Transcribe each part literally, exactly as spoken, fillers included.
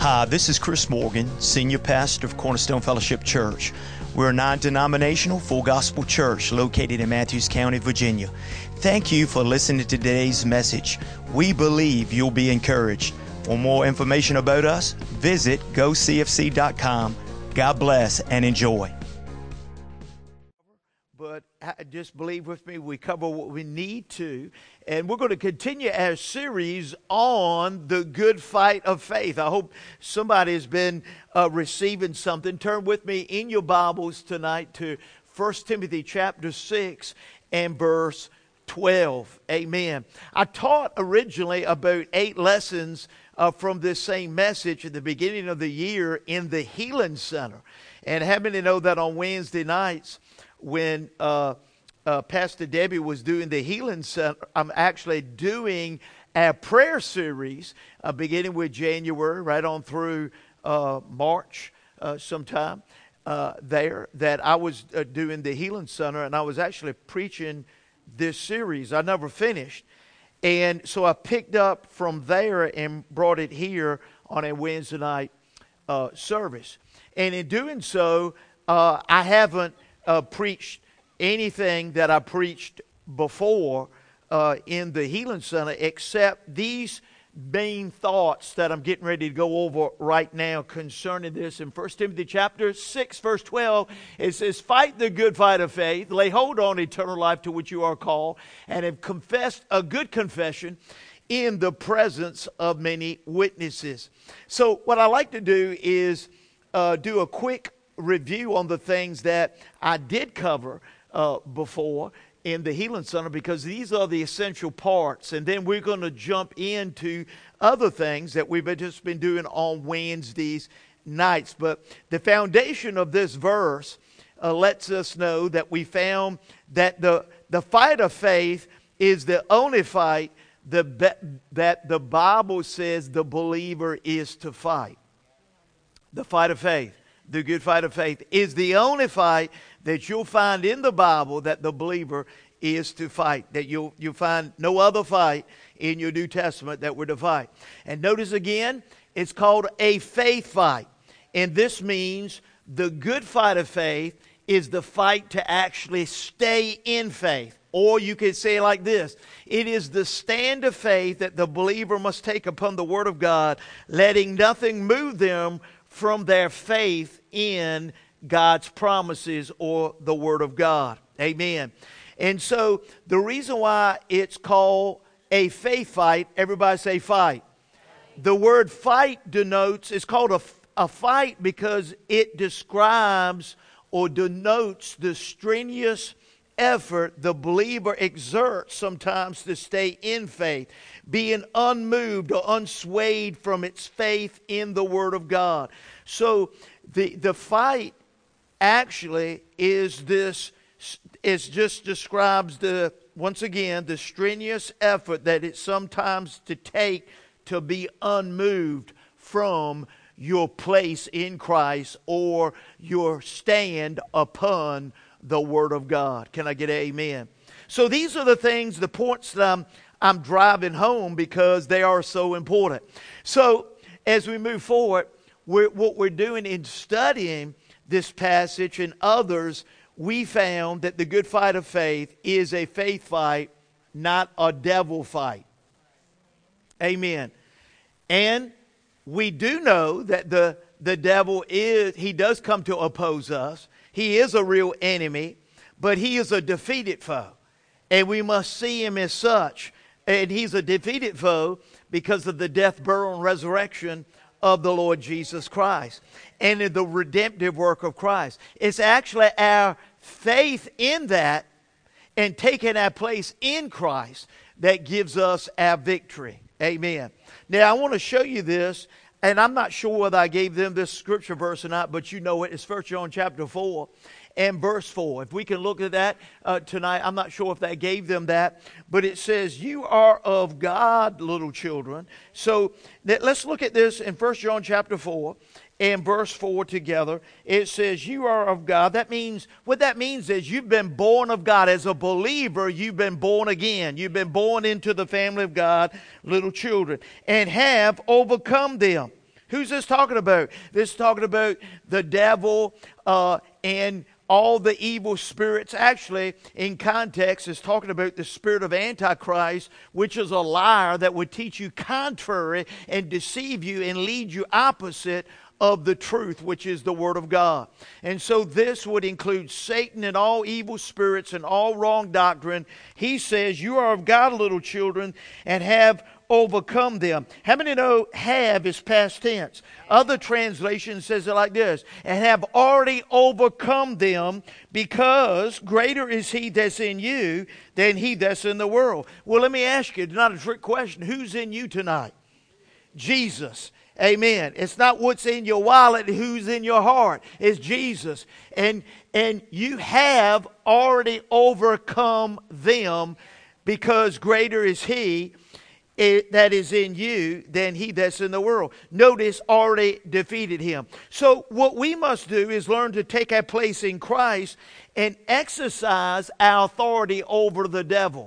Hi, this is Chris Morgan, Senior Pastor of Cornerstone Fellowship Church. We're a non-denominational, full gospel church located in Matthews County, Virginia. Thank you for listening to today's message. We believe you'll be encouraged. For more information about us, visit go c f c dot com. God bless and enjoy. But just believe with me, we cover what we need to. And we're going to continue our series on the good fight of faith. I hope somebody has been uh, receiving something. Turn with me in your Bibles tonight to First Timothy chapter six and verse twelve. Amen. I taught originally about eight lessons uh, from this same message at the beginning of the year in the Healing Center. And having to know that on Wednesday nights, when uh, uh, Pastor Debbie was doing the Healing Center, I'm actually doing a prayer series uh, beginning with January right on through uh, March uh, sometime uh, there, that I was uh, doing the Healing Center, and I was actually preaching this series. I never finished. And so I picked up from there and brought it here on a Wednesday night uh, service. And in doing so, uh, I haven't Uh, preached anything that I preached before uh, in the Healing Center except these main thoughts that I'm getting ready to go over right now concerning this. In First Timothy chapter six, verse twelve, it says, "Fight the good fight of faith, lay hold on eternal life to which you are called, and have confessed a good confession in the presence of many witnesses." So what I like to do is uh, do a quick review on the things that I did cover uh, before in the Healing Center, because these are the essential parts. And then we're going to jump into other things that we've just been doing on Wednesdays nights. But the foundation of this verse uh, lets us know that we found that the, the fight of faith is the only fight the, that the Bible says the believer is to fight. The fight of faith. The good fight of faith is the only fight that you'll find in the Bible that the believer is to fight. That you'll, you'll find no other fight in your New Testament that we're to fight. And notice again, it's called a faith fight. And this means the good fight of faith is the fight to actually stay in faith. Or you could say it like this: it is the stand of faith that the believer must take upon the Word of God, letting nothing move them from their faith in God's promises or the Word of God. Amen. And so the reason why it's called a faith fight, everybody say fight. The word fight denotes, it's called a, a fight because it describes or denotes the strenuous effort the believer exerts sometimes to stay in faith, being unmoved or unswayed from its faith in the Word of God. So the the fight actually is this, it just describes the, once again, the strenuous effort that it sometimes to take to be unmoved from your place in Christ or your stand upon the Word of God. Can I get an amen? So these are the things, the points that I'm, I'm driving home because they are so important. So as we move forward, we're, what we're doing in studying this passage and others, we found that the good fight of faith is a faith fight, not a devil fight. Amen. And we do know that the, the devil is, he does come to oppose us. He is a real enemy, but he is a defeated foe. And we must see him as such. And he's a defeated foe because of the death, burial, and resurrection of the Lord Jesus Christ and in the redemptive work of Christ. It's actually our faith in that and taking our place in Christ that gives us our victory. Amen. Now, I want to show you this. And I'm not sure whether I gave them this scripture verse or not, but you know it. It's First John chapter four and verse four. If we can look at that uh, tonight, I'm not sure if they gave them that. But it says, "You are of God, little children." So let's look at this in First John chapter four and verse four together. It says, "You are of God." That means, what that means is you've been born of God. As a believer, you've been born again. You've been born into the family of God, little children, and have overcome them Who's this talking about? This is talking about the devil uh, and all the evil spirits. Actually, in context, is talking about the spirit of Antichrist, which is a liar that would teach you contrary and deceive you and lead you opposite of the truth, which is the Word of God. And so this would include Satan and all evil spirits and all wrong doctrine. He says, you are of God, little children, and have overcome them. How many know have is past tense? Other translations says it like this, and have already overcome them, because greater is he that's in you than he that's in the world. Well, let me ask you, it's not a trick question. Who's in you tonight? Jesus. Amen. It's not what's in your wallet, who's in your heart. It's Jesus. And, and you have already overcome them, because greater is he It, that is in you than he that's in the world. Notice, already defeated him. So what we must do is learn to take our place in Christ and exercise our authority over the devil.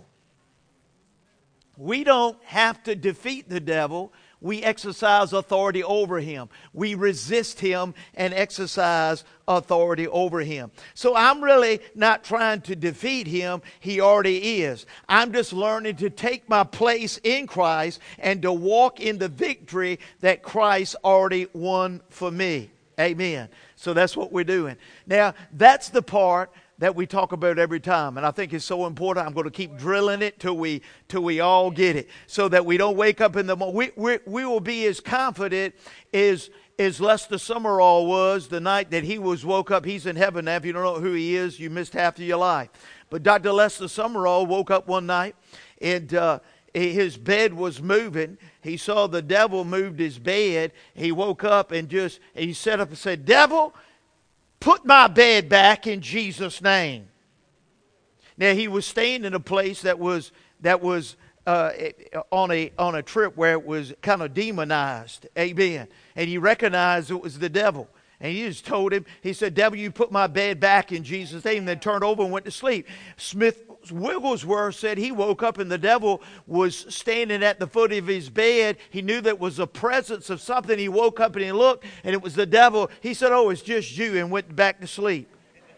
We don't have to defeat the devil. We exercise authority over him. We resist him and exercise authority over him. So I'm really not trying to defeat him. He already is. I'm just learning to take my place in Christ and to walk in the victory that Christ already won for me. Amen. So that's what we're doing. Now, that's the part that we talk about every time, and I think it's so important. I'm going to keep drilling it till we till we all get it, so that we don't wake up in the morning. We, we, we will be as confident as, as Lester Summerall was the night that he was woke up. He's in heaven now. If you don't know who he is, you missed half of your life. But Doctor Lester Summerall woke up one night, and uh, his bed was moving. He saw the devil moved his bed. He woke up and just he sat up and said, "Devil, put my bed back in Jesus' name." Now, he was staying in a place that was that was uh, on a on a trip where it was kind of demonized. Amen. And he recognized it was the devil. And he just told him, he said, "Devil, you put my bed back in Jesus' name." And then turned over and went to sleep. Smith Wigglesworth said he woke up and the devil was standing at the foot of his bed. He knew that was a presence of something. He woke up and he looked, and it was the devil. He said, "Oh, it's just you," and went back to sleep.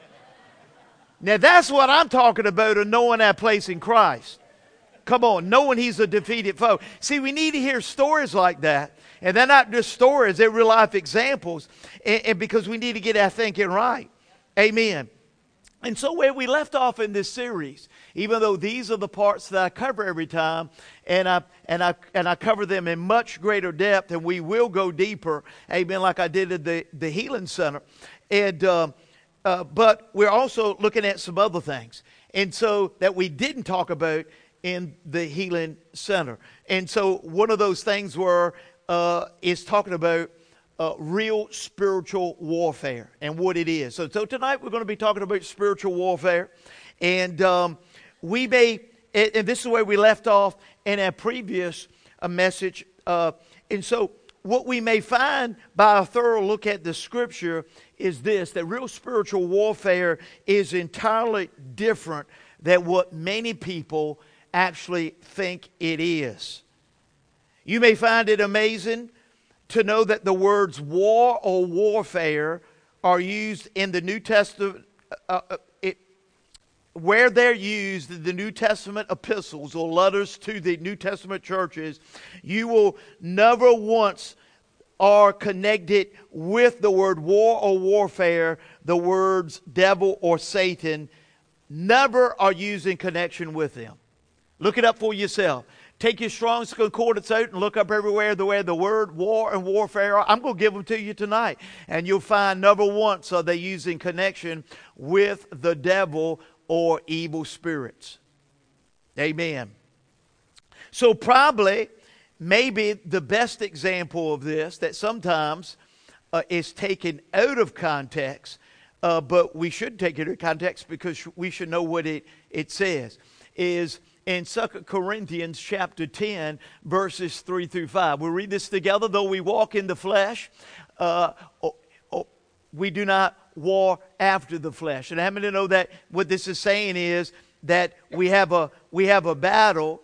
Now, that's what I'm talking about, of knowing our place in Christ. Come on, knowing he's a defeated foe. See, we need to hear stories like that. And they're not just stories, they're real life examples. And, and because we need to get our thinking right. Amen. And so where we left off in this series, even though these are the parts that I cover every time, and I and I and I cover them in much greater depth, and we will go deeper, amen, like I did at the, the Healing Center. And uh, uh, but we're also looking at some other things, and so that we didn't talk about in the Healing Center. And so one of those things were uh, is talking about Uh, real spiritual warfare and what it is. So, so tonight we're going to be talking about spiritual warfare. And um, we may, and, and this is where we left off in our previous uh, message. Uh, and so what we may find by a thorough look at the scripture is this, that real spiritual warfare is entirely different than what many people actually think it is. You may find it amazing to know that the words war or warfare are used in the New Testament, uh, uh, it, where they're used in the New Testament epistles or letters to the New Testament churches. You will never once are connected with the word war or warfare, the words devil or Satan, never are used in connection with them. Look it up for yourself. Take your Strong's Concordance out and look up everywhere the way the word war and warfare are. I'm going to give them to you tonight. And you'll find never once are they used in connection with the devil or evil spirits. Amen. So probably, maybe the best example of this that sometimes uh, is taken out of context, uh, but we should take it out of context because we should know what it, it says, is in Second Corinthians chapter ten, verses three through five. We'll read this together. Though we walk in the flesh, uh, oh, oh, we do not war after the flesh. And how many know that what this is saying is that we have a we have a battle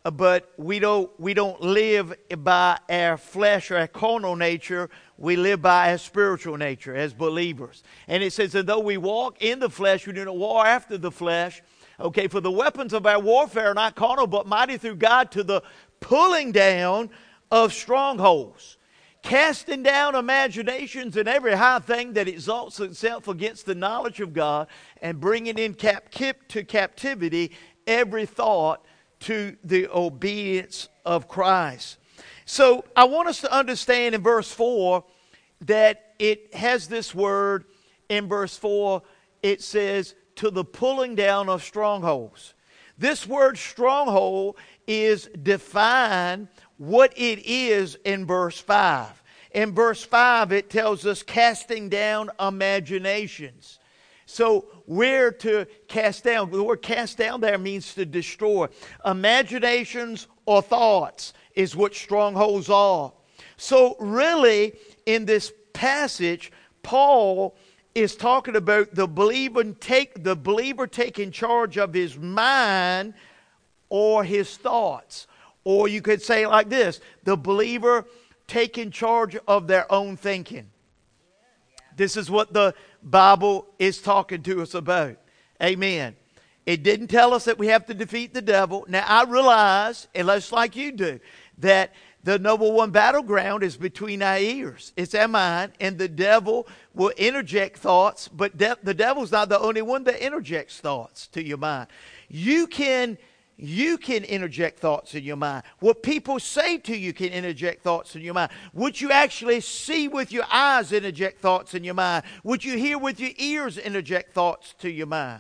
but we don't we don't live by our flesh or our carnal nature. We live by our spiritual nature as believers. And it says that though we walk in the flesh, we do not war after the flesh. Okay, for the weapons of our warfare are not carnal, but mighty through God to the pulling down of strongholds, casting down imaginations and every high thing that exalts itself against the knowledge of God, and bringing in cap- to captivity every thought to the obedience of Christ. So I want us to understand in verse four that it has this word in verse four. It says, to the pulling down of strongholds. This word stronghold is defined what it is in verse five. In verse five, it tells us casting down imaginations. So we're to cast down. The word cast down there means to destroy. Imaginations or thoughts is what strongholds are. So really, in this passage, Paul is talking about the believer take the believer taking charge of his mind or his thoughts. Or you could say it like this: the believer taking charge of their own thinking. This is what the Bible is talking to us about. Amen. It didn't tell us that we have to defeat the devil. Now, I realize, and just like you do, that the number one battleground is between our ears. It's our mind, and the devil will interject thoughts, but de- the devil's not the only one that interjects thoughts to your mind. You can... You can interject thoughts in your mind. What people say to you can interject thoughts in your mind. What you actually see with your eyes interject thoughts in your mind. What you hear with your ears interject thoughts to your mind.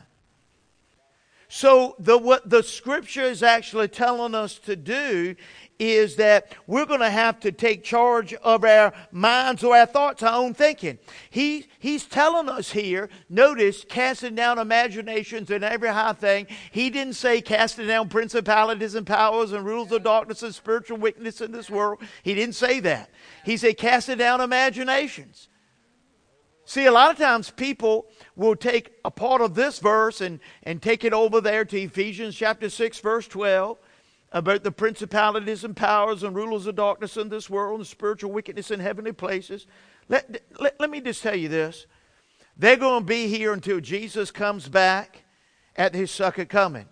So the what the Scripture is actually telling us to do is that we're going to have to take charge of our minds or our thoughts, our own thinking. He, he's telling us here, notice, casting down imaginations and every high thing. He didn't say casting down principalities and powers and rules of darkness and spiritual wickedness in this world. He didn't say that. He said casting down imaginations. See, a lot of times people will take a part of this verse and, and take it over there to Ephesians chapter six, verse twelve. About the principalities and powers and rulers of darkness in this world and spiritual wickedness in heavenly places. Let, let, let me just tell you this. They're going to be here until Jesus comes back at his second coming.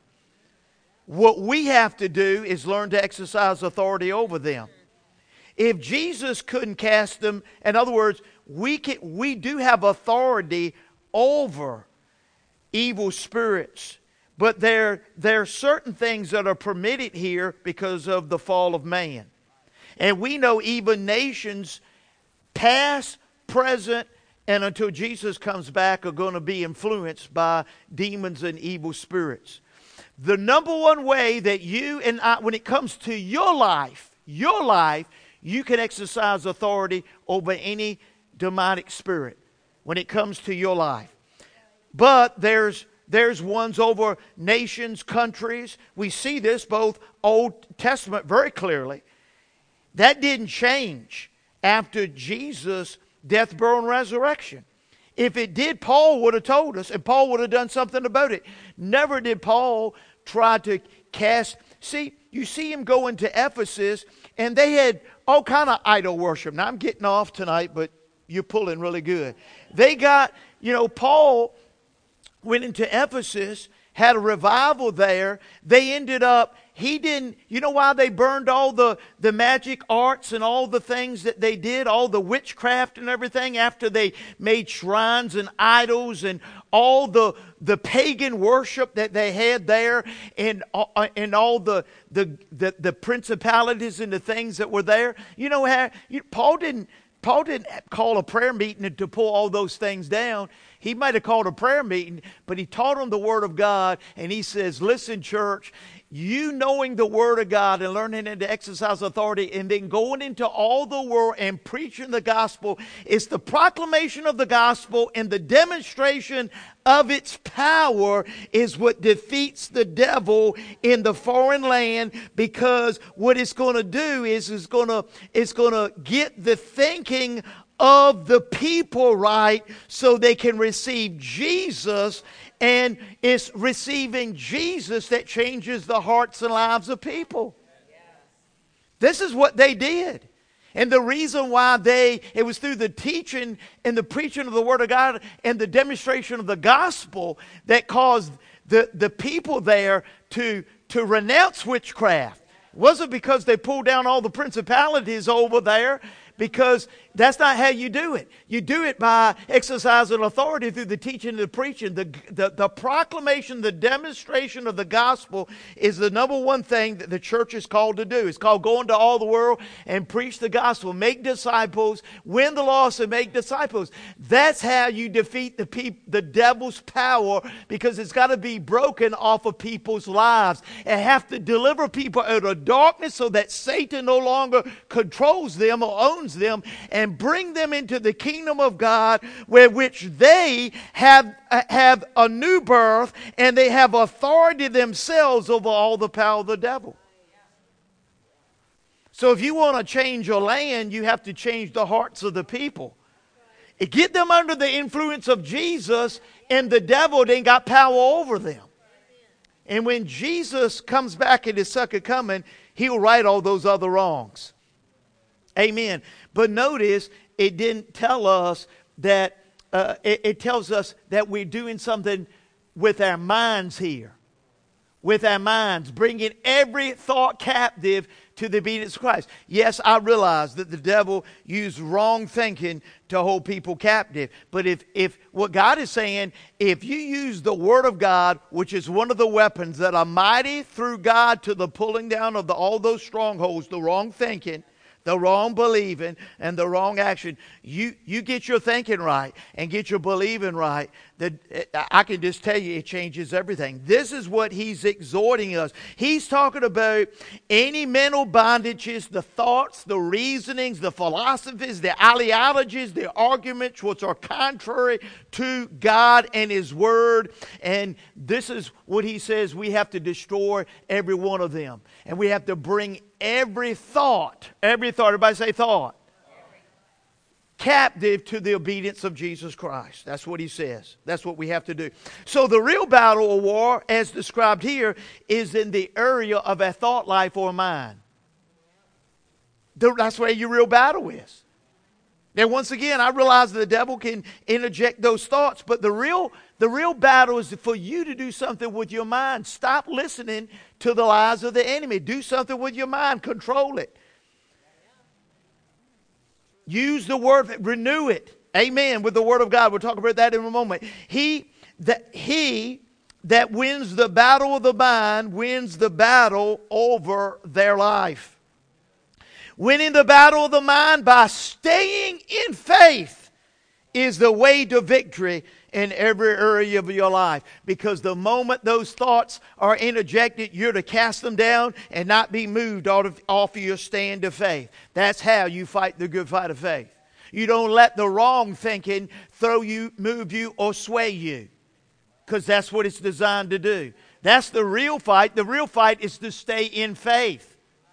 What we have to do is learn to exercise authority over them. If Jesus couldn't cast them, in other words, we can, we do have authority over evil spirits. But there, there are certain things that are permitted here because of the fall of man. And we know even nations, past, present, and until Jesus comes back, are going to be influenced by demons and evil spirits. The number one way that you and I, when it comes to your life, your life, you can exercise authority over any demonic spirit when it comes to your life. But there's There's ones over nations, countries. We see this both Old Testament very clearly. That didn't change after Jesus' death, burial, and resurrection. If it did, Paul would have told us, and Paul would have done something about it. Never did Paul try to cast. See, you see him go into Ephesus, and they had all kind of idol worship. Now, I'm getting off tonight, but you're pulling really good. They got, you know, Paul went into Ephesus, had a revival there. They ended up, he didn't, you know why they burned all the, the magic arts and all the things that they did, all the witchcraft and everything, after they made shrines and idols and all the, the pagan worship that they had there, and, uh, and all the, the, the, the principalities and the things that were there. You know how, you, Paul didn't, Paul didn't call a prayer meeting to pull all those things down. He might have called a prayer meeting, but he taught them the Word of God, and he says, listen, church, you knowing the Word of God and learning to exercise authority and then going into all the world and preaching the gospel, it's the proclamation of the gospel and the demonstration of its power is what defeats the devil in the foreign land, because what it's going to do is it's going to it's going to get the thinking of the people right so they can receive Jesus, and it's receiving Jesus that changes the hearts and lives of people. This is what they did. And the reason why they, it was through the teaching and the preaching of the Word of God and the demonstration of the gospel that caused the, the people there to, to renounce witchcraft. It wasn't because they pulled down all the principalities over there, because that's not how you do it. You do it by exercising authority through the teaching and the preaching. The, the, the proclamation, the demonstration of the gospel is the number one thing that the church is called to do. It's called go into all the world and preach the gospel, make disciples, win the lost and make disciples. That's how you defeat the, peop- the devil's power, because it's got to be broken off of people's lives and have to deliver people out of darkness so that Satan no longer controls them or owns them, and bring them into the kingdom of God, where which they have uh, have a new birth, and they have authority themselves over all the power of the devil. So if you want to change your land, you have to change the hearts of the people. Get them under the influence of Jesus, and the devil ain't got power over them. And when Jesus comes back in his second coming, he'll right all those other wrongs. Amen. But notice, it didn't tell us that, uh, it, it tells us that we're doing something with our minds here. With our minds, bringing every thought captive to the obedience of Christ. Yes, I realize that the devil used wrong thinking to hold people captive. But if, if what God is saying, if you use the Word of God, which is one of the weapons that are mighty through God to the pulling down of the, all those strongholds, the wrong thinking, the wrong believing, and the wrong action. You you get your thinking right and get your believing right. That I can just tell you, it changes everything. This is what he's exhorting us. He's talking about any mental bondages, the thoughts, the reasonings, the philosophies, the ideologies, the arguments which are contrary to God and His Word. And this is what he says, we have to destroy every one of them. And we have to bring every thought, every thought, everybody say thought, captive to the obedience of Jesus Christ. That's what he says. That's what we have to do. So the real battle of war, as described here, is in the area of a thought life or mind. That's where your real battle is. Now, once again, I realize the devil can interject those thoughts, but the real, the real battle is for you to do something with your mind. Stop listening to the lies of the enemy. Do something with your mind. Control it. Use the word, renew it. Amen. With the Word of God. We'll talk about that in a moment. He that he that wins the battle of the mind wins the battle over their life. Winning the battle of the mind by staying in faith is the way to victory in every area of your life. Because the moment those thoughts are interjected, you're to cast them down and not be moved off of, off of your stand of faith. That's how you fight the good fight of faith. You don't let the wrong thinking throw you, move you, or sway you. Because that's what it's designed to do. That's the real fight. The real fight is to stay in faith.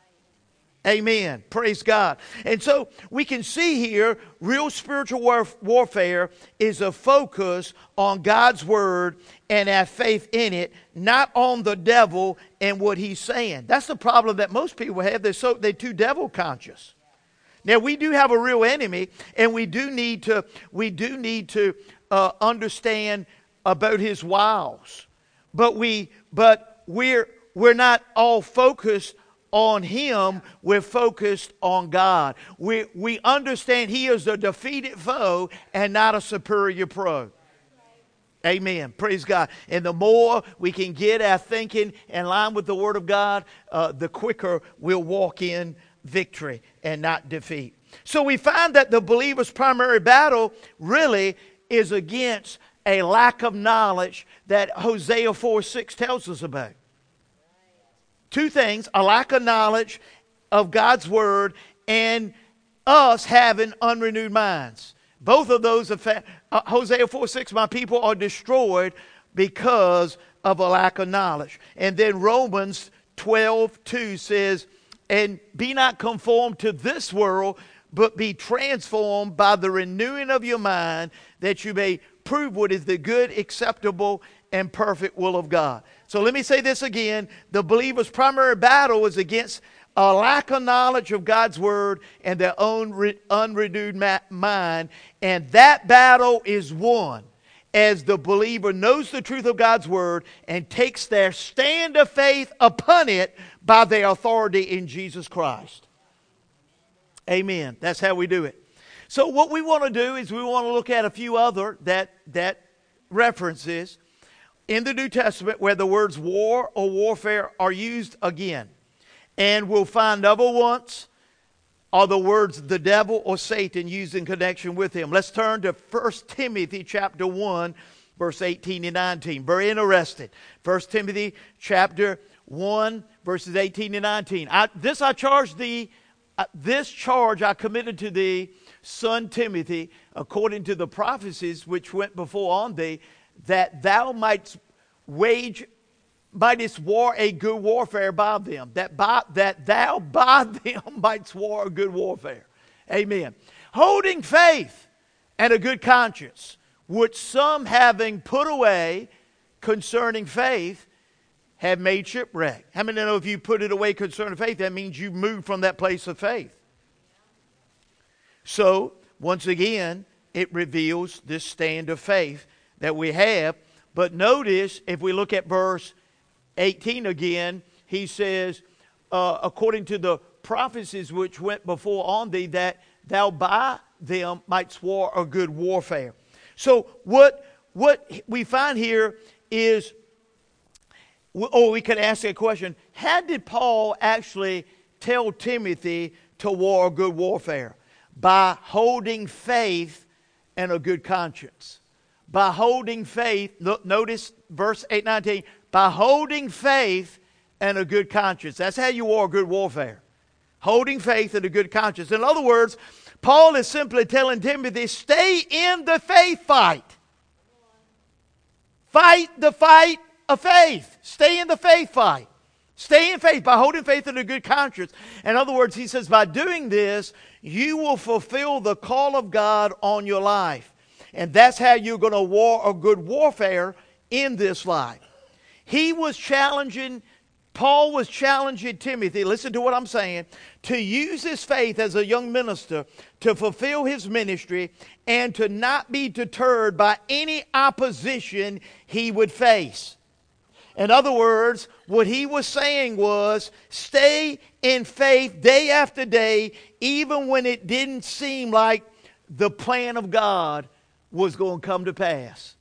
Amen. Praise God. And so we can see here, real spiritual warf- warfare is a focus on God's Word and have faith in it, not on the devil and what he's saying. That's the problem that most people have. They're so they're too devil conscious. Now, we do have a real enemy, and we do need to we do need to uh, understand about his wiles. But we but we're we're not all focused on him. We're focused on God. We we understand he is a defeated foe and not a superior pro. Amen. Praise God. And the more we can get our thinking in line with the Word of God, uh, the quicker we'll walk in victory and not defeat. So we find that the believer's primary battle really is against a lack of knowledge that Hosea four six tells us about. Two things, a lack of knowledge of God's Word and us having unrenewed minds. Both of those, affect, uh, Hosea four six, my people are destroyed because of a lack of knowledge. And then Romans twelve two says, and be not conformed to this world, but be transformed by the renewing of your mind, that you may prove what is the good, acceptable, and perfect will of God. So let me say this again. The believer's primary battle is against a lack of knowledge of God's word, and their own re- unrenewed ma- mind. And that battle is won as the believer knows the truth of God's word and takes their stand of faith upon it by their authority in Jesus Christ. Amen. That's how we do it. So what we want to do is we want to look at a few other that that references in the New Testament where the words war or warfare are used again. And we'll find other ones are the words the devil or Satan used in connection with him. Let's turn to First Timothy chapter one, verse eighteen and nineteen. Very interesting. First Timothy chapter one, verses eighteen and nineteen. I, this I charge thee, uh, this charge I committed to thee, son Timothy, according to the prophecies which went before on thee, that thou mightst wage mightest war a good warfare by them, that by that thou by them mightst war a good warfare. Amen. Holding faith and a good conscience, which some having put away concerning faith have made shipwreck. How many know if you put it away concerning faith, that means you moved from that place of faith? So, once again, it reveals this stand of faith that we have. But notice, if we look at verse eighteen again, he says, uh, according to the prophecies which went before on thee, that thou by them mightst war a good warfare. So what, what we find here is, or we could ask a question, how did Paul actually tell Timothy to war a good warfare? By holding faith and a good conscience. By holding faith, notice verse eight nineteen, by holding faith and a good conscience. That's how you war good warfare. Holding faith and a good conscience. In other words, Paul is simply telling Timothy, stay in the faith fight. Fight the fight of faith. Stay in the faith fight. Stay in faith by holding faith and a good conscience. In other words, he says, by doing this, you will fulfill the call of God on your life. And that's how you're going to war a good warfare in this life. He was challenging, Paul was challenging Timothy, listen to what I'm saying, to use his faith as a young minister to fulfill his ministry and to not be deterred by any opposition he would face. In other words, what he was saying was, stay in faith day after day, even when it didn't seem like the plan of God was going to come to pass.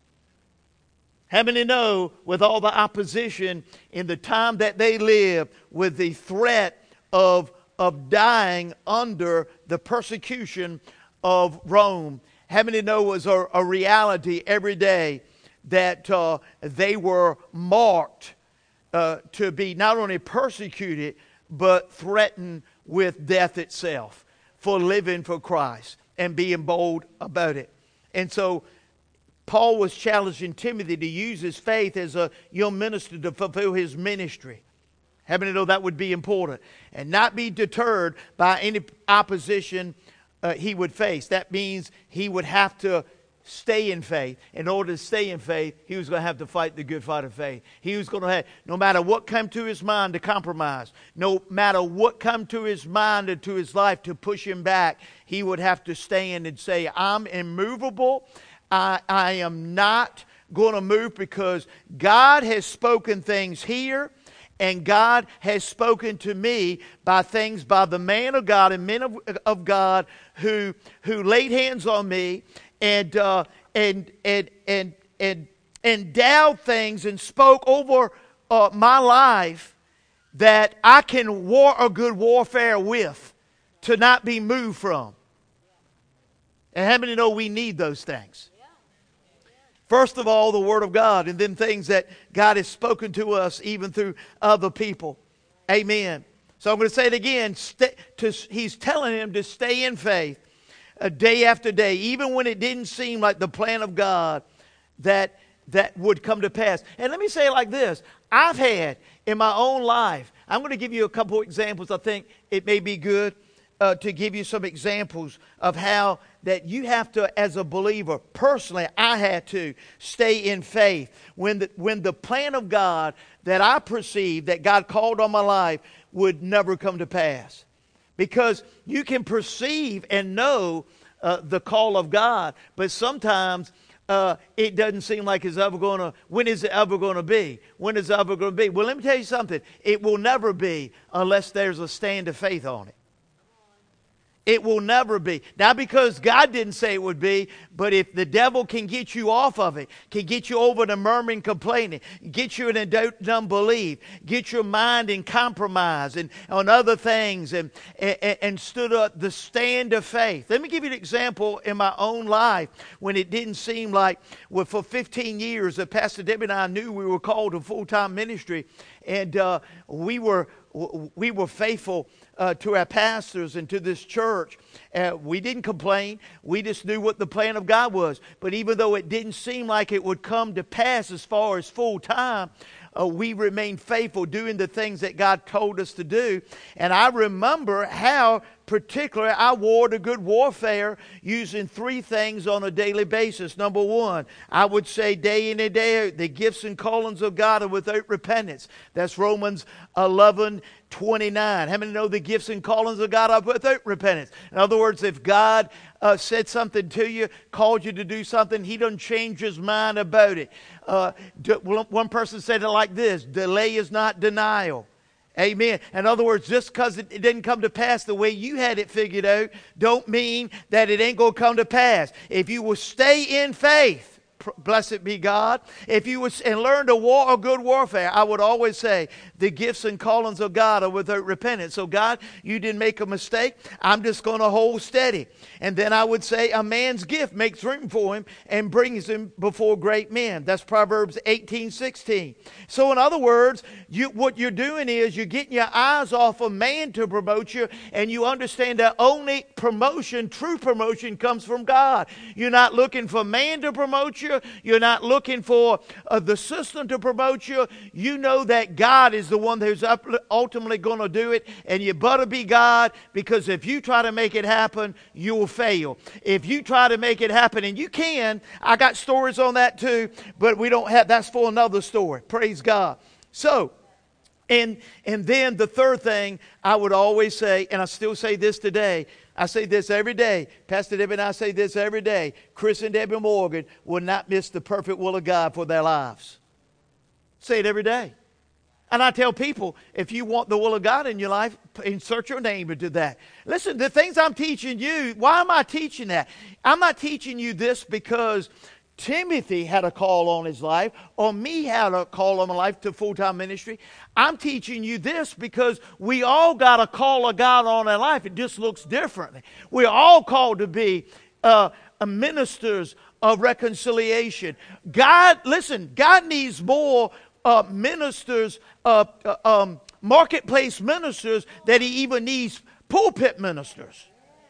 How many know, with all the opposition in the time that they lived, with the threat of, of dying under the persecution of Rome, how many know it was a, a reality every day that uh, they were marked uh, to be not only persecuted, but threatened with death itself for living for Christ and being bold about it. And so Paul was challenging Timothy to use his faith as a young minister to fulfill his ministry. How many know that would be important? And not be deterred by any opposition uh, he would face. That means he would have to stay in faith. In order to stay in faith, he was going to have to fight the good fight of faith. He was going to have, no matter what came to his mind to compromise, no matter what come to his mind or to his life to push him back, he would have to stand and say, I'm immovable. I, I am not going to move because God has spoken things here, and God has spoken to me by things by the man of God and men of, of God who who laid hands on me and uh, and and and and endowed things and spoke over uh, my life that I can war a good warfare with, to not be moved from. And how many know we need those things? First of all, the Word of God, and then things that God has spoken to us even through other people. Amen. So I'm going to say it again. Stay, to, he's telling him to stay in faith uh, day after day, even when it didn't seem like the plan of God that, that would come to pass. And let me say it like this. I've had in my own life, I'm going to give you a couple examples I think it may be good uh, to give you some examples of how that you have to, as a believer, personally, I had to stay in faith when the, when the plan of God that I perceived, that God called on my life, would never come to pass. Because you can perceive and know uh, the call of God, but sometimes uh, it doesn't seem like it's ever going to, when is it ever going to be? When is it ever going to be? Well, let me tell you something. It will never be unless there's a stand of faith on it. It will never be. Not because God didn't say it would be, but if the devil can get you off of it, can get you over to murmuring, complaining, get you in doubt and unbelief, get your mind in compromise and on other things, and, and, and stood up the stand of faith. Let me give you an example in my own life when it didn't seem like, well, for fifteen years that Pastor Debbie and I knew we were called to full-time ministry, and uh, we were we were faithful Uh, to our pastors and to this church. Uh, we didn't complain. We just knew what the plan of God was. But even though it didn't seem like it would come to pass as far as full time, uh, we remained faithful doing the things that God told us to do. And I remember how particularly I wore the good warfare using three things on a daily basis. Number one, I would say day in and day out, the gifts and callings of God are without repentance. That's Romans eleven twenty-nine. How many know the gifts and callings of God are without repentance? In other words, if God uh, said something to you, called you to do something, He doesn't change His mind about it. Uh, one person said it like this: delay is not denial. Amen. In other words, just because it didn't come to pass the way you had it figured out, don't mean that it ain't going to come to pass. If you will stay in faith, blessed be God. If you would and learn to war a good warfare, I would always say the gifts and callings of God are without repentance. So God, you didn't make a mistake. I'm just going to hold steady. And then I would say a man's gift makes room for him and brings him before great men. That's Proverbs eighteen sixteen. So in other words, you what you're doing is you're getting your eyes off of man to promote you, and you understand that only promotion, true promotion, comes from God. You're not looking for man to promote you. You're not looking for uh, the system to promote you. You know that God is the one who's up, ultimately going to do it, and you better be God, because if you try to make it happen, you will fail. If you try to make it happen, and you can, I got stories on that too, but we don't have, that's for another story. Praise God. So, and and then the third thing I would always say, and I still say this today, I say this every day. Pastor Debbie and I say this every day. Chris and Debbie Morgan will not miss the perfect will of God for their lives. Say it every day. And I tell people, if you want the will of God in your life, insert your name into that. Listen, the things I'm teaching you, why am I teaching that? I'm not teaching you this because Timothy had a call on his life, or me had a call on my life to full-time ministry. I'm teaching you this because we all got a call of God on our life. It just looks differently. We're all called to be uh, ministers of reconciliation. God, listen, God needs more uh, ministers, uh, uh, um, marketplace ministers, than He even needs pulpit ministers.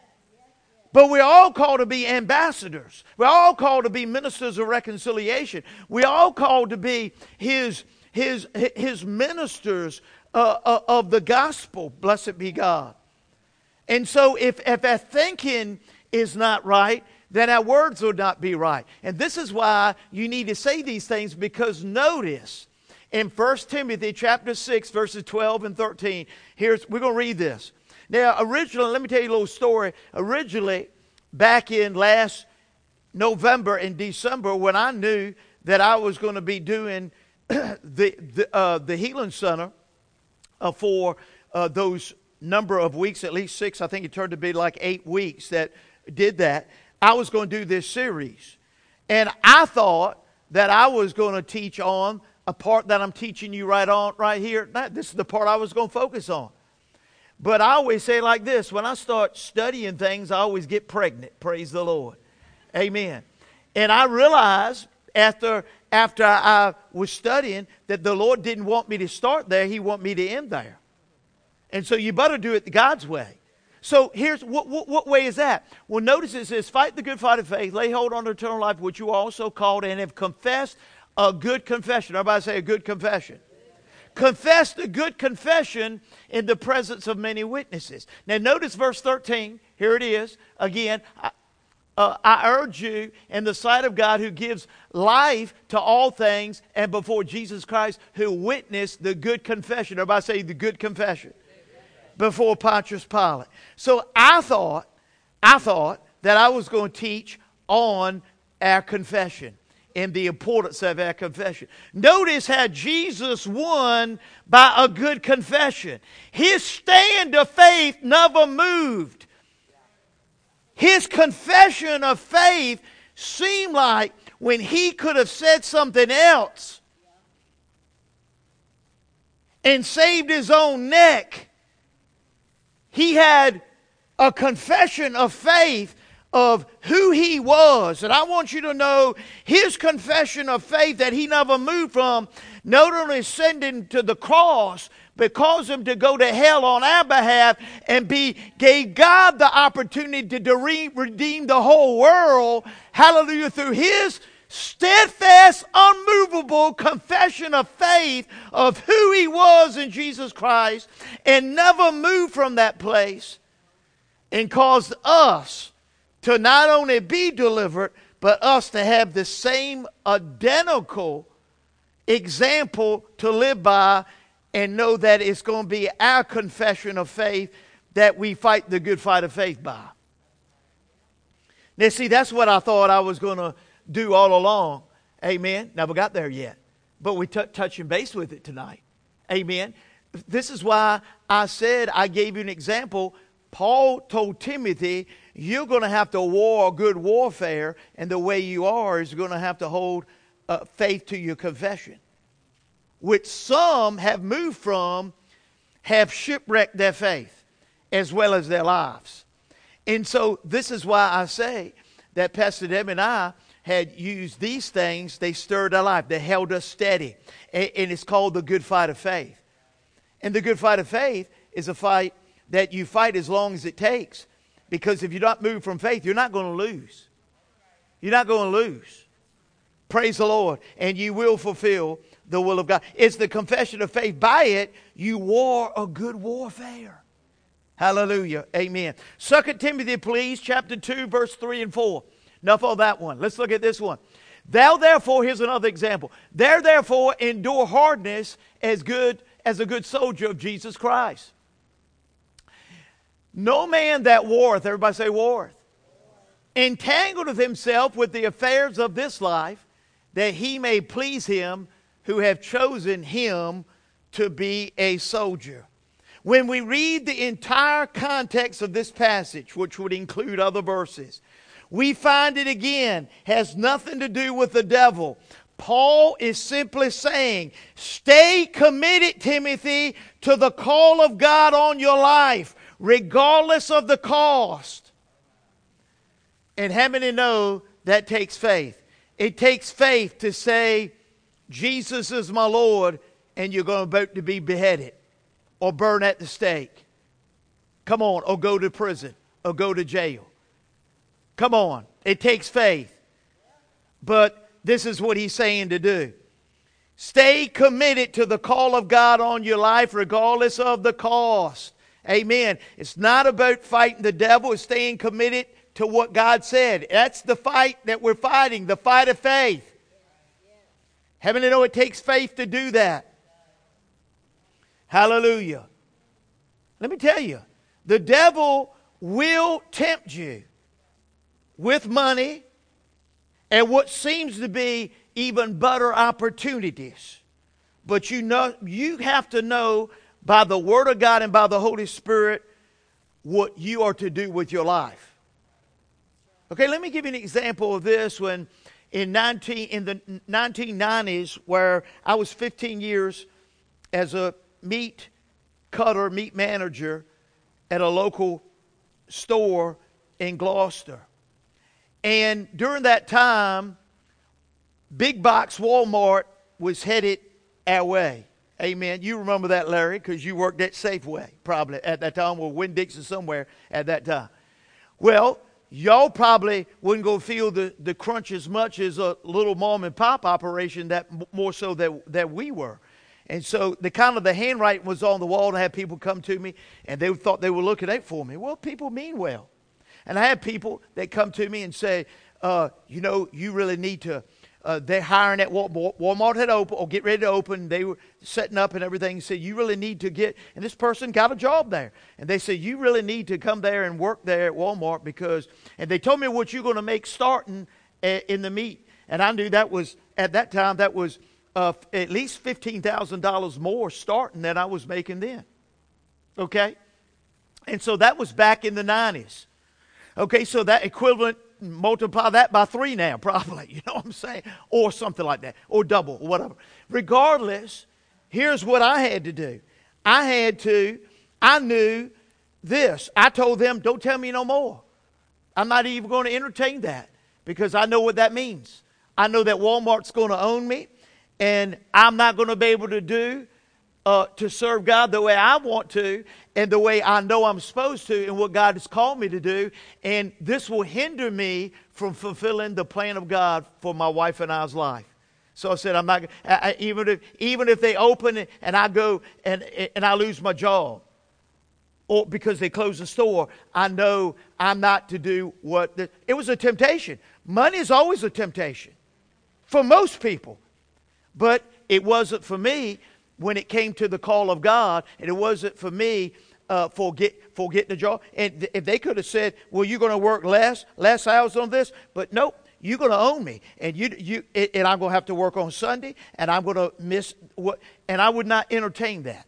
But we're all called to be ambassadors. We're all called to be ministers of reconciliation. We're all called to be His, his, his ministers uh, uh, of the gospel. Blessed be God. And so if, if our thinking is not right, then our words will not be right. And this is why you need to say these things, because notice in First Timothy chapter six, verses twelve and thirteen, here's, we're going to read this. Now, originally, let me tell you a little story. Originally, back in last November and December, when I knew that I was going to be doing the the, uh, the Healing Center uh, for uh, those number of weeks, at least six, I think it turned to be like eight weeks that did that, I was going to do this series. And I thought that I was going to teach on a part that I'm teaching you right on, right here. This is the part I was going to focus on. But I always say like this, when I start studying things, I always get pregnant. Praise the Lord. Amen. And I realized after, after I was studying that the Lord didn't want me to start there. He wanted me to end there. And so you better do it God's way. So here's, what, what, what way is that? Well, notice it says, fight the good fight of faith, lay hold on to eternal life, which you are also called, and have confessed a good confession. Everybody say a good confession. Confess the good confession in the presence of many witnesses. Now notice verse thirteen. Here it is. Again, I, uh, I urge you in the sight of God who gives life to all things and before Jesus Christ who witnessed the good confession. Everybody say the good confession. Before Pontius Pilate. So I thought, I thought that I was going to teach on our confession and the importance of our confession. Notice how Jesus won by a good confession. His stand of faith never moved. His confession of faith seemed like when he could have said something else and saved his own neck, he had a confession of faith of who he was. And I want you to know his confession of faith that he never moved from, not only sending to the cross, but caused him to go to hell on our behalf and be gave God the opportunity to de- redeem the whole world, hallelujah, through his steadfast, unmovable confession of faith of who he was in Jesus Christ, and never moved from that place, and caused us to not only be delivered, but us to have the same identical example to live by, and know that it's going to be our confession of faith that we fight the good fight of faith by. Now see, that's what I thought I was going to do all along. Amen. Never got there yet. But we t- touching base with it tonight. Amen. This is why I said, I gave you an example. Paul told Timothy, you're going to have to war a good warfare, and the way you are is going to have to hold uh, faith to your confession, which some have moved from, have shipwrecked their faith as well as their lives. And so this is why I say that Pastor Deb and I had used these things. They stirred our life. They held us steady. And, and it's called the good fight of faith. And the good fight of faith is a fight that you fight as long as it takes. Because if you don't move from faith, you're not going to lose. You're not going to lose. Praise the Lord. And you will fulfill the will of God. It's the confession of faith. By it, you war a good warfare. Hallelujah. Amen. Second Timothy, please, chapter two, verse three and four. Enough of that one. Let's look at this one. Thou therefore, here's another example. There therefore endure hardness as good as a good soldier of Jesus Christ. No man that warreth, everybody say warreth, entangled himself with the affairs of this life, that he may please him who have chosen him to be a soldier. When we read the entire context of this passage, which would include other verses, we find it again has nothing to do with the devil. Paul is simply saying, stay committed, Timothy, to the call of God on your life, regardless of the cost. And how many know that takes faith? It takes faith to say, Jesus is my Lord, and you're going about to be beheaded or burn at the stake. Come on, or go to prison or go to jail. Come on. It takes faith. But this is what he's saying to do. Stay committed to the call of God on your life regardless of the cost. Amen. It's not about fighting the devil. It's staying committed to what God said. That's the fight that we're fighting, the fight of faith. How many know it takes faith to do that? Hallelujah. Let me tell you, the devil will tempt you with money and what seems to be even better opportunities. But you know, you have to know by the Word of God and by the Holy Spirit what you are to do with your life. Okay, let me give you an example of this. When in nineteen in the nineteen nineties, where I was fifteen years as a meat cutter, meat manager at a local store in Gloucester. And during that time, big box Walmart was headed our way. Amen. You remember that, Larry, because you worked at Safeway probably at that time, or Winn-Dixie somewhere at that time. Well, y'all probably wouldn't go feel the, the crunch as much as a little mom and pop operation, that more so that, that we were. And so the kind of the handwriting was on the wall, and I had people come to me, and they thought they were looking out for me. Well, people mean well. And I had people that come to me and say, uh, you know, you really need to, uh, they're hiring at Walmart. Walmart had opened, or get ready to open. They were setting up and everything. And said, you really need to get, and this person got a job there. And they said, you really need to come there and work there at Walmart because, and they told me what you're going to make starting in the meat. And I knew that was, at that time, that was uh, at least fifteen thousand dollars more starting than I was making then. Okay? And so that was back in the nineties. Okay, so that equivalent, multiply that by three now, probably. You know what I'm saying? Or something like that. Or double, or whatever. Regardless, here's what I had to do. I had to, I knew this. I told them, don't tell me no more. I'm not even going to entertain that because I know what that means. I know that Walmart's going to own me, and I'm not going to be able to do Uh, to serve God the way I want to and the way I know I'm supposed to and what God has called me to do. And this will hinder me from fulfilling the plan of God for my wife and I's life. So I said, I'm not, I, I, even if, even if they open it and I go and, and I lose my job or because they close the store, I know I'm not to do what, the, it was a temptation. Money is always a temptation for most people, but it wasn't for me. When it came to the call of God, and it wasn't for me uh, for, get, for getting a job. And th- if they could have said, well, you're going to work less, less hours on this. But nope, you're going to own me. And you, you, and I'm going to have to work on Sunday. And I'm going to miss what. And I would not entertain that.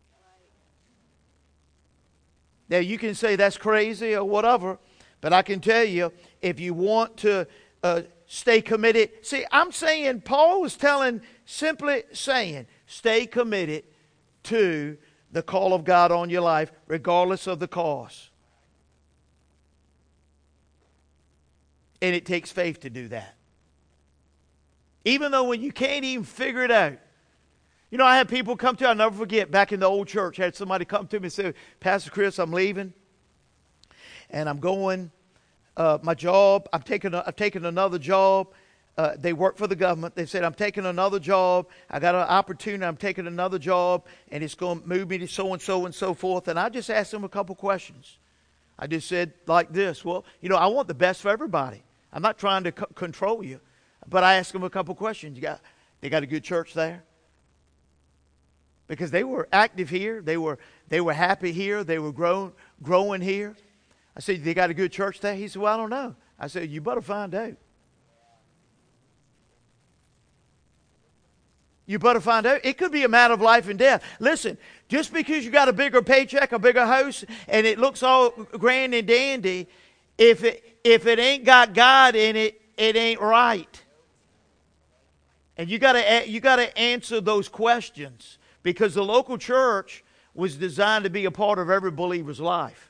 Now, you can say that's crazy or whatever. But I can tell you, if you want to uh, stay committed. See, I'm saying, Paul was telling, simply saying, stay committed to the call of God on your life, regardless of the cost. And it takes faith to do that. Even though when you can't even figure it out. You know, I had people come to, I'll never forget, back in the old church, I had somebody come to me and say, Pastor Chris, I'm leaving. And I'm going, uh, my job, I'm taking, a, I'm taking another job. Uh, they work for the government. They said, I'm taking another job. I got an opportunity. I'm taking another job, and it's going to move me to so-and-so and so forth. And I just asked them a couple questions. I just said like this, well, you know, I want the best for everybody. I'm not trying to c- control you. But I asked them a couple questions. You got, they got a good church there? Because they were active here. They were, they were happy here. They were grown, growing here. I said, they got a good church there? He said, well, I don't know. I said, you better find out. You better find out. It could be a matter of life and death. Listen, just because you got a bigger paycheck, a bigger house, and it looks all grand and dandy, if it, if it ain't got God in it, it ain't right. And you gotta, you gotta answer those questions because the local church was designed to be a part of every believer's life.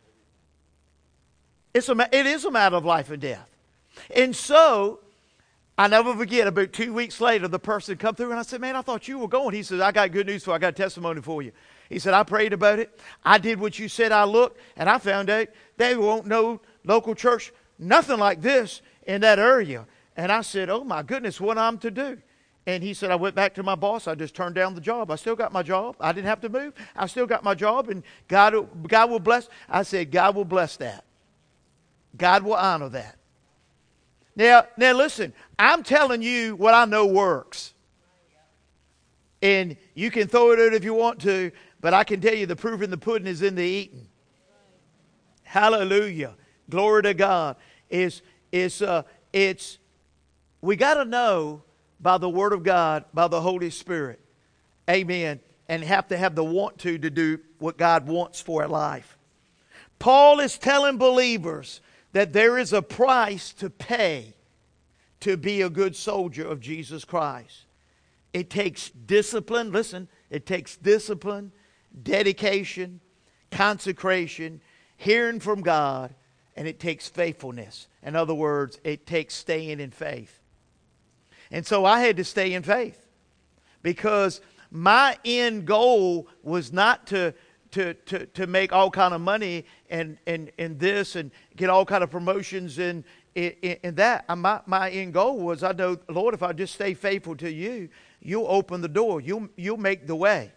It's a, it is a matter of life and death. And so, I never forget, about two weeks later, the person come through and I said, man, I thought you were going. He said, I got good news for you. I got a testimony for you. He said, I prayed about it. I did what you said I looked, and I found out they won't know local church, nothing like this in that area. And I said, oh my goodness, what I'm to do? And he said, I went back to my boss. I just turned down the job. I still got my job. I didn't have to move. I still got my job, and God, God will bless. I said, God will bless that. God will honor that. Now, now listen, I'm telling you what I know works. And you can throw it out if you want to, but I can tell you the proof in the pudding is in the eating. Hallelujah. Glory to God. It's, it's, uh, it's, we got to know by the Word of God, by the Holy Spirit. Amen. And have to have the want to to do what God wants for our life. Paul is telling believers that there is a price to pay to be a good soldier of Jesus Christ. It takes discipline. Listen, it takes discipline, dedication, consecration, hearing from God, and it takes faithfulness. In other words, it takes staying in faith. And so I had to stay in faith because my end goal was not to To, to, to make all kind of money and, and, and this and get all kind of promotions in, in, in, in that, my, my end goal was, I know, Lord, if I just stay faithful to you, you'll open the door. You'll, you'll make the way.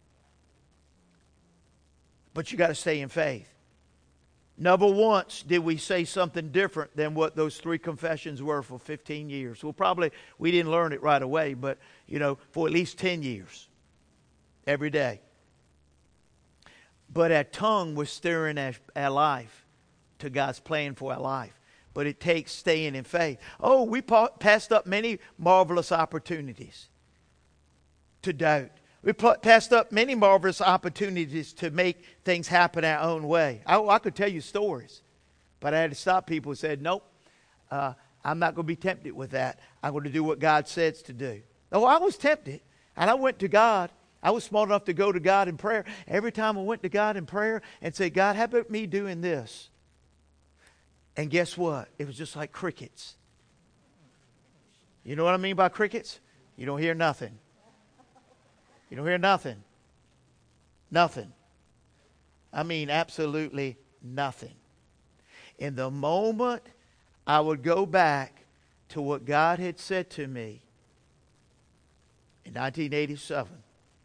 But you got to stay in faith. Never once did we say something different than what those three confessions were for fifteen years. Well, probably we didn't learn it right away, but, you know, for at least ten years. Every day. But our tongue was steering our, our life to God's plan for our life. But it takes staying in faith. Oh, we pa- passed up many marvelous opportunities to doubt. We pa- passed up many marvelous opportunities to make things happen our own way. I, I could tell you stories, but I had to stop people and said, nope, uh, I'm not going to be tempted with that. I'm going to do what God says to do. Oh, I was tempted, and I went to God. I was smart enough to go to God in prayer. Every time I went to God in prayer and say, God, how about me doing this? And guess what? It was just like crickets. You know what I mean by crickets? You don't hear nothing. You don't hear nothing. Nothing. I mean absolutely nothing. In the moment I would go back to what God had said to me in nineteen eighty-seven,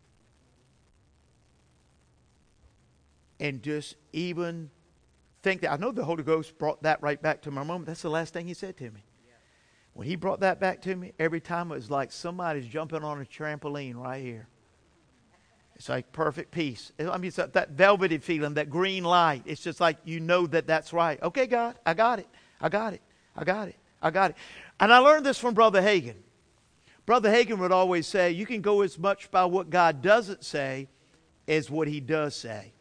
and just even think that, I know the Holy Ghost brought that right back to my moment. That's the last thing He said to me. Yeah. When He brought that back to me, every time it was like somebody's jumping on a trampoline right here. It's like perfect peace. I mean, it's that velvety feeling, that green light. It's just like you know that that's right. Okay, God, I got it. I got it. I got it. I got it. And I learned this from Brother Hagin. Brother Hagin would always say, you can go as much by what God doesn't say as what He does say.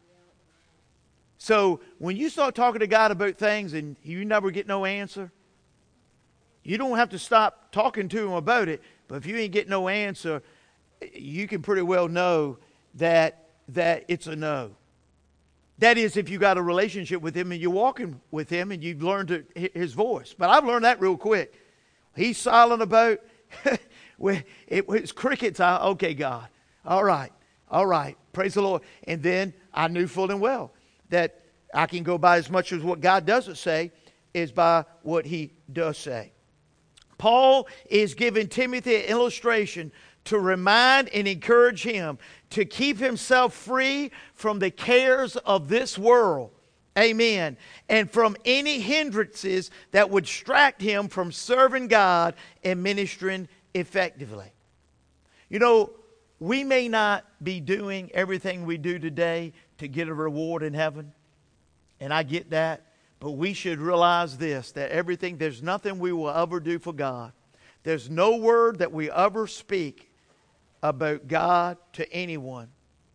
So when you start talking to God about things and you never get no answer, you don't have to stop talking to Him about it. But if you ain't get no answer, you can pretty well know that that it's a no. That is, if you got a relationship with Him and you're walking with Him and you've learned to, His voice. But I've learned that real quick. He's silent about it, it's crickets. I, okay, God. All right. All right. Praise the Lord. And then I knew full and well that I can go by as much as what God doesn't say as by what He does say. Paul is giving Timothy an illustration to remind and encourage him to keep himself free from the cares of this world. Amen. And from any hindrances that would distract him from serving God and ministering effectively. You know, we may not be doing everything we do today to get a reward in heaven. And I get that. But we should realize this, that everything, there's nothing we will ever do for God. There's no word that we ever speak about God to anyone.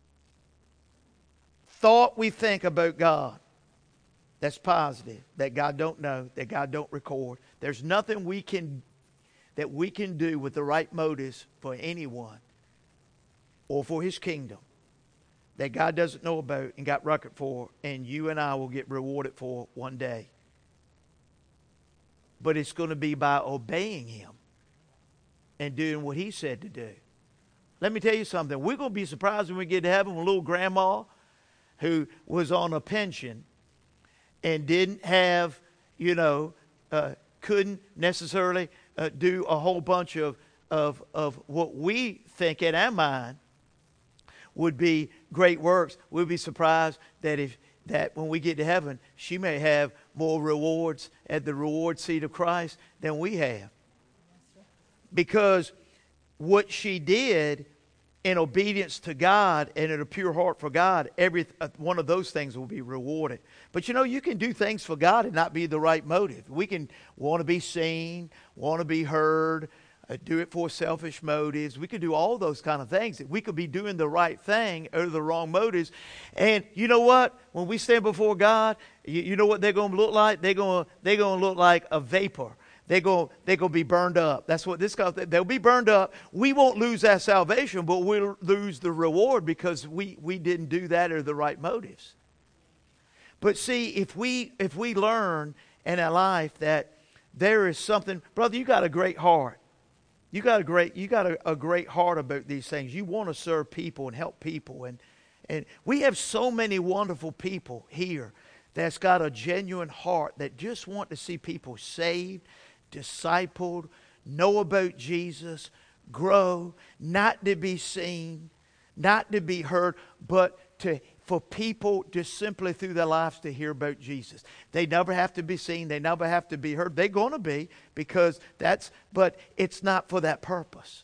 Thought we think about God that's positive, that God don't know, that God don't record. There's nothing we can that we can do with the right motives for anyone or for His kingdom that God doesn't know about and got record for, and you and I will get rewarded for one day. But it's going to be by obeying Him and doing what He said to do. Let me tell you something. We're going to be surprised when we get to heaven with little grandma who was on a pension and didn't have, you know, uh, couldn't necessarily uh, do a whole bunch of, of, of what we think in our mind would be great works. We'll be surprised that if that when we get to heaven, she may have more rewards at the reward seat of Christ than we have. Because what she did in obedience to God and in a pure heart for God, every uh, one of those things will be rewarded. But you know, you can do things for God and not be the right motive. We can want to be seen, want to be heard, uh, do it for selfish motives. We could do all those kind of things. We could be doing the right thing out of the wrong motives. And you know what? When we stand before God, you, you know what they're going to look like? They're going they're going to look like a vapor. They're going, they're going to be burned up. That's what this guy, they'll be burned up. We won't lose our salvation, but we'll lose the reward because we, we didn't do that or the right motives. But see, if we if we learn in our life that there is something, brother, you got a great heart. You got a great you got a, a great heart about these things. You want to serve people and help people. And, and we have so many wonderful people here that's got a genuine heart that just want to see people saved, discipled, know about Jesus, grow, not to be seen, not to be heard, but to for people just simply through their lives to hear about Jesus. They never have to be seen. They never have to be heard. They're going to be because that's, but it's not for that purpose.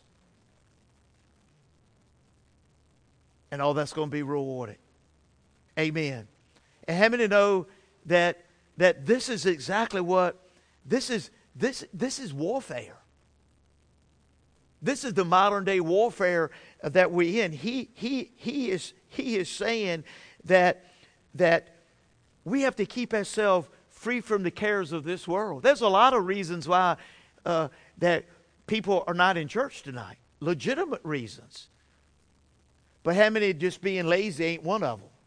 And all that's going to be rewarded. Amen. And how many know that that this is exactly what this is this this is warfare. This is the modern day warfare that we're in. He he he is he is saying that that we have to keep ourselves free from the cares of this world. There's a lot of reasons why uh, that people are not in church tonight. Legitimate reasons. But how many just being lazy ain't one of them?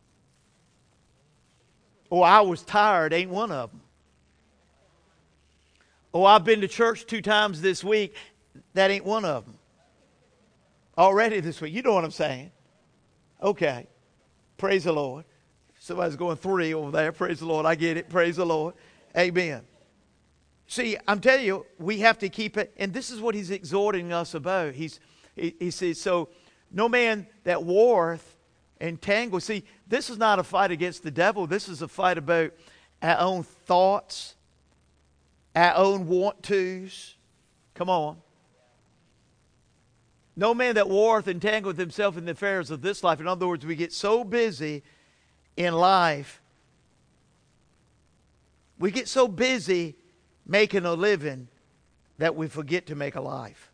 Or I was tired ain't one of them. Or I've been to church two times this week. That ain't one of them. Already this week. You know what I'm saying? Okay. Praise the Lord. Somebody's going three over there. Praise the Lord. I get it. Praise the Lord. Amen. See, I'm telling you, we have to keep it. And this is what he's exhorting us about. He's, he, he says, so no man that warreth entangled. See, this is not a fight against the devil. This is a fight about our own thoughts, our own want-tos. Come on. No man that warreth entangleth himself in the affairs of this life. In other words, we get so busy in life. We get so busy making a living that we forget to make a life.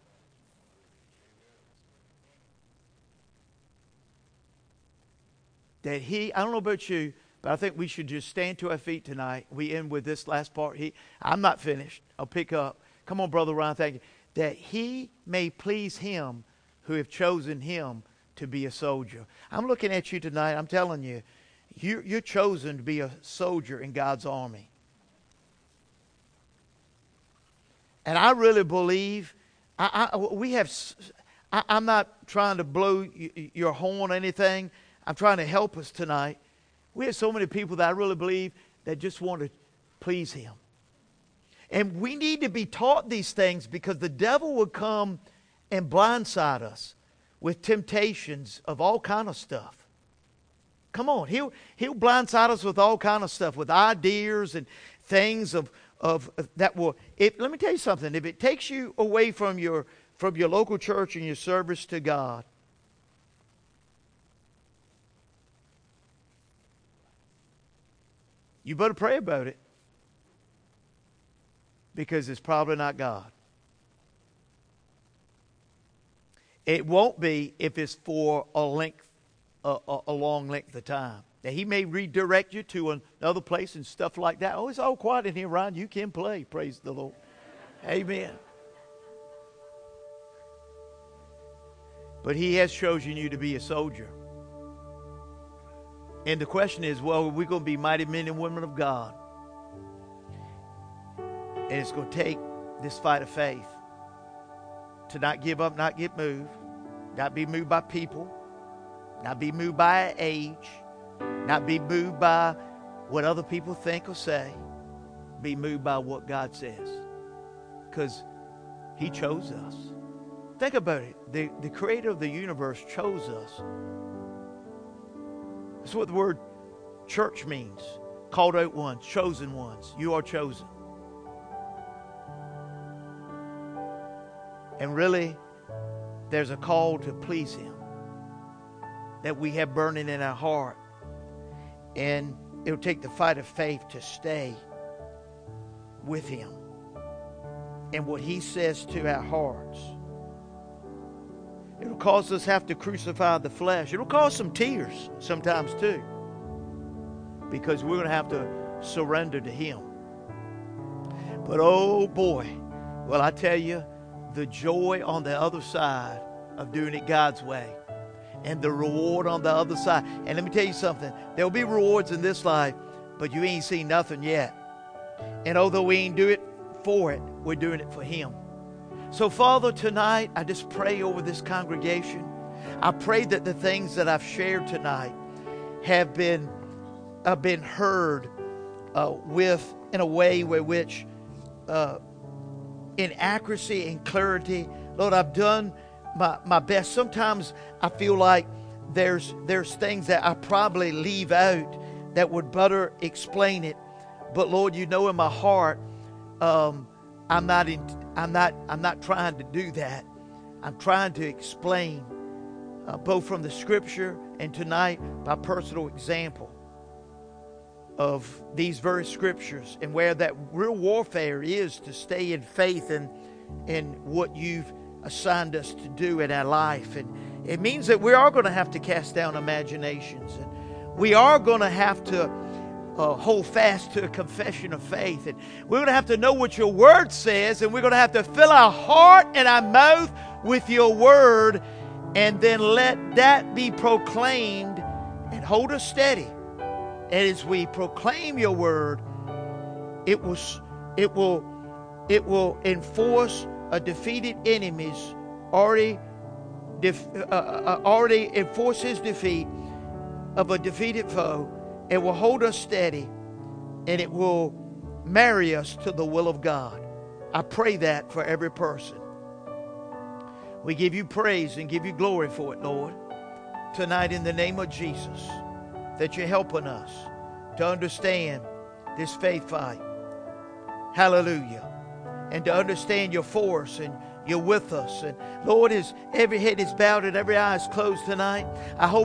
That he, I don't know about you, but I think we should just stand to our feet tonight. We end with this last part. He, I'm not finished. I'll pick up. Come on, Brother Ryan, thank you. That he may please him who have chosen him to be a soldier. I'm looking at you tonight. I'm telling you, you you're chosen to be a soldier in God's army. And I really believe, I, I, we have, I, I'm not trying to blow your horn or anything. I'm trying to help us tonight. We have so many people that I really believe that just want to please him. And we need to be taught these things because the devil will come and blindside us with temptations of all kind of stuff. Come on, he'll he'll blindside us with all kind of stuff, with ideas and things of of that will. If, let me tell you something. If it takes you away from your from your local church and your service to God, you better pray about it. Because it's probably not God. It won't be if it's for a length, a, a, a long length of time. Now, he may redirect you to another place and stuff like that. Oh, it's all quiet in here, Ryan. You can play. Praise the Lord. Amen. But he has chosen you to be a soldier. And the question is, well, are we going to be mighty men and women of God? And it's going to take this fight of faith to not give up, not get moved, not be moved by people, not be moved by age, not be moved by what other people think or say, be moved by what God says. Because he chose us. Think about it. The, the creator of the universe chose us. That's what the word church means. Called out ones, chosen ones. You are chosen. And really, there's a call to please him that we have burning in our heart. And it'll take the fight of faith to stay with him and what he says to our hearts. It'll cause us to have to crucify the flesh. It'll cause some tears sometimes too, because we're going to have to surrender to him. But oh boy, well, I tell you, the joy on the other side of doing it God's way and the reward on the other side. And let me tell you something. There'll be rewards in this life, but you ain't seen nothing yet. And although we ain't do it for it, we're doing it for him. So Father, tonight, I just pray over this congregation. I pray that the things that I've shared tonight have been I've been heard uh, with in a way where which uh, in accuracy and clarity, Lord, I've done my, my best. Sometimes I feel like there's there's things that I probably leave out that would better explain it. But Lord, you know in my heart, um, I'm not in, I'm not I'm not trying to do that. I'm trying to explain uh, both from the Scripture and tonight by personal example of these very Scriptures and where that real warfare is to stay in faith and in what you've assigned us to do in our life. And it means that we are going to have to cast down imaginations, and we are going to have to uh, hold fast to a confession of faith, and we're going to have to know what your word says, and we're going to have to fill our heart and our mouth with your word, and then let that be proclaimed and hold us steady. And as we proclaim your word, it will, it will, it will enforce a defeated enemy's already, def, uh, uh, already enforce his defeat of a defeated foe. It will hold us steady, and it will marry us to the will of God. I pray that for every person. We give you praise and give you glory for it, Lord, tonight in the name of Jesus, that you're helping us to understand this faith fight. Hallelujah. And to understand your force, and you're with us. And Lord, as every head is bowed and every eye is closed tonight, I hope